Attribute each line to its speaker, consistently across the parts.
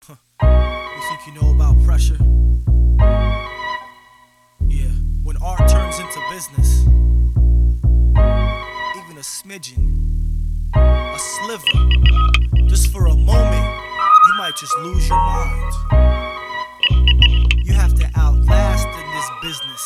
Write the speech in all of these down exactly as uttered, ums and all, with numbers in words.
Speaker 1: Huh. You think you know about pressure? Yeah, when art turns into business, even a smidgen, a sliver, just for a moment, you might just lose your mind. You have to outlast in this business.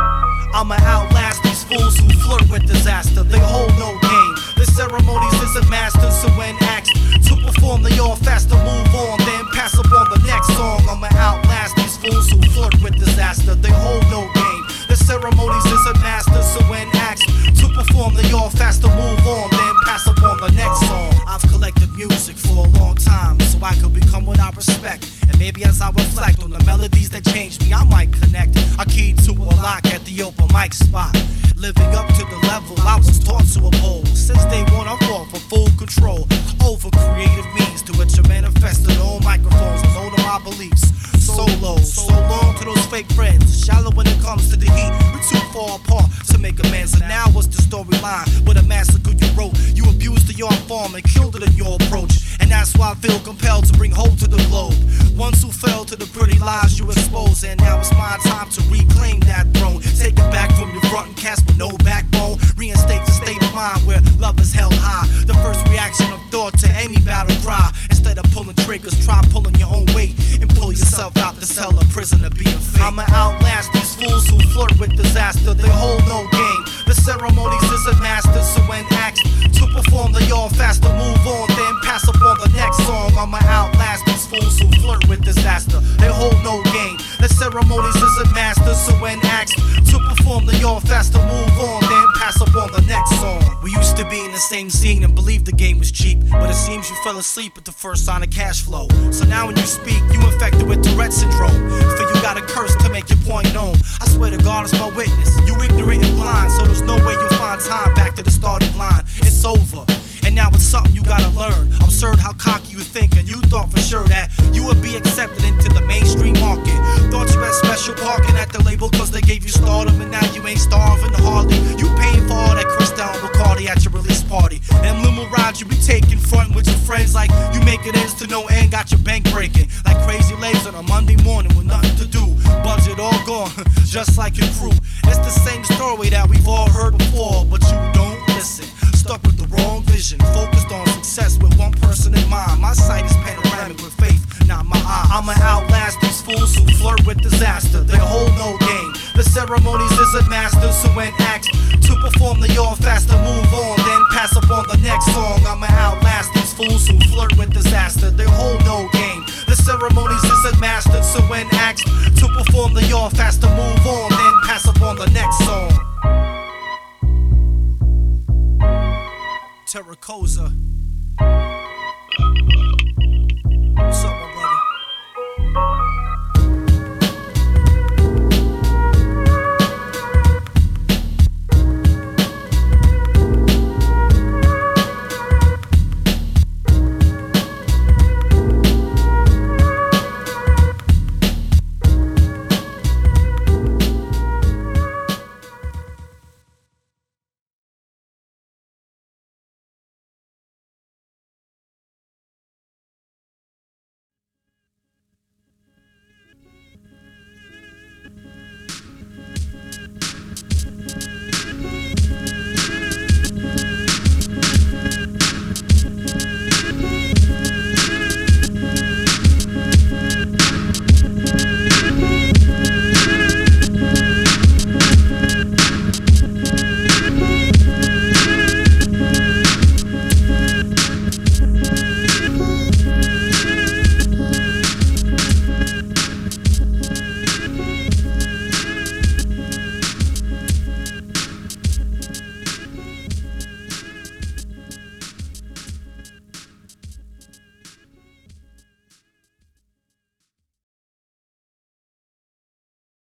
Speaker 1: I'ma outlast these fools who flirt with disaster. They hold no game. The ceremonies isn't mastered, so when asked to perform, they all faster move on, then pass up on the next song. I'ma outlast these fools who flirt with disaster. They hold no game. The ceremonies isn't mastered, so when asked to perform, they all faster move on, then pass up on the next song. I've collected music for a long time, so I could become what I respect. And maybe as I reflect on the melodies that changed me, I might connect a key to a lock at the open mic spot. Living up to the level I was taught to uphold. Since day one, I fought for full control over creative means to which I manifested on microphones alone of my beliefs. Solo, so long to those fake friends. Shallow when it comes to the heat, we're too far apart to make amends. And now what's the storyline with a massacre you wrote? You abused the art form and killed it in your approach. And that's why I feel compelled to bring hope to the globe. Ones who fell to the pretty lies you expose. And now it's my time to reclaim that throne. Take it back from your rotten cast with no backbone. Reinstate the state of mind where love is held high. The first reaction of thought to any battle cry. Instead of pulling triggers, try pulling your own weight and pull yourself out the cell of prison of being fake. I'ma outlast these fools who flirt with disaster. They hold no game. The ceremonies isn't mastered, so when asked to perform, they all faster move on, then pass up on the next song. I'ma outlast these fools who flirt with disaster. They hold no game. The ceremonies isn't mastered, so when asked to perform, they all faster move on, then pass up on the next song. We used to be in the same scene and believed the game was cheap, but it seems you fell asleep at the first sign of cash flow. So now when you speak, you infected with Tourette syndrome. For you got a curse to make your point known. I swear to God, it's my witness. You ignorant and blind, so there's no way you'll find time back to the starting line. It's over. And now it's something you gotta learn. Absurd how cocky you think, and you thought for sure that you would be accepted into the mainstream market. Thought you had special parking at the label cause they gave you stardom, and now you ain't starving hardly. You paying for all that Cristal and Bacardi at your release party. Them limo rides you be taking front with your friends like you make it ends to no end, got your bank breaking. Like crazy lays on a Monday morning with nothing to do. Budget all gone, just like your crew. It's the same story that we've all heard before, but you don't listen. Stuck with the wrong vision, focused on success with one person in mind. My sight is panoramic with faith, not my eye. I'ma outlast these fools who flirt with disaster. They hold no game. The ceremonies isn't mastered, so when asked to perform, they all faster move on, then pass up on the next song. I'ma outlast these fools who flirt with disaster. They hold no game. The ceremonies isn't mastered, so when asked to perform, they all faster move on, then pass up on the next song. Terracoza.